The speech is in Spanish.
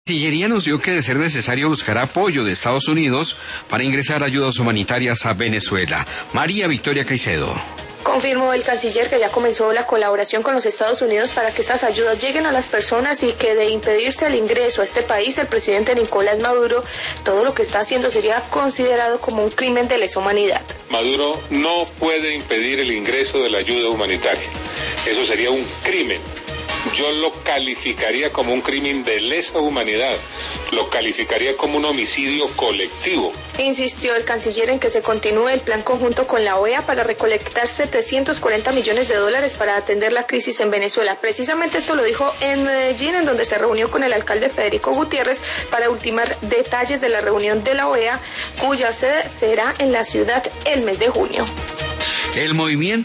Cancillería anunció que de ser necesario buscar apoyo de Estados Unidos para ingresar ayudas humanitarias a Venezuela. María Victoria Caicedo. Confirmó el canciller que ya comenzó la colaboración con los Estados Unidos para que estas ayudas lleguen a las personas y que de impedirse el ingreso a este país, el presidente Nicolás Maduro, todo lo que está haciendo sería considerado como un crimen de lesa humanidad. Maduro no puede impedir el ingreso de la ayuda humanitaria. Eso sería un crimen. Yo lo calificaría como un crimen de lesa humanidad, lo calificaría como un homicidio colectivo. Insistió el canciller en que se continúe el plan conjunto con la OEA para recolectar 740 millones de dólares para atender la crisis en Venezuela. Precisamente esto lo dijo en Medellín, en donde se reunió con el alcalde Federico Gutiérrez para ultimar detalles de la reunión de la OEA, cuya sede será en la ciudad el mes de junio. El movimiento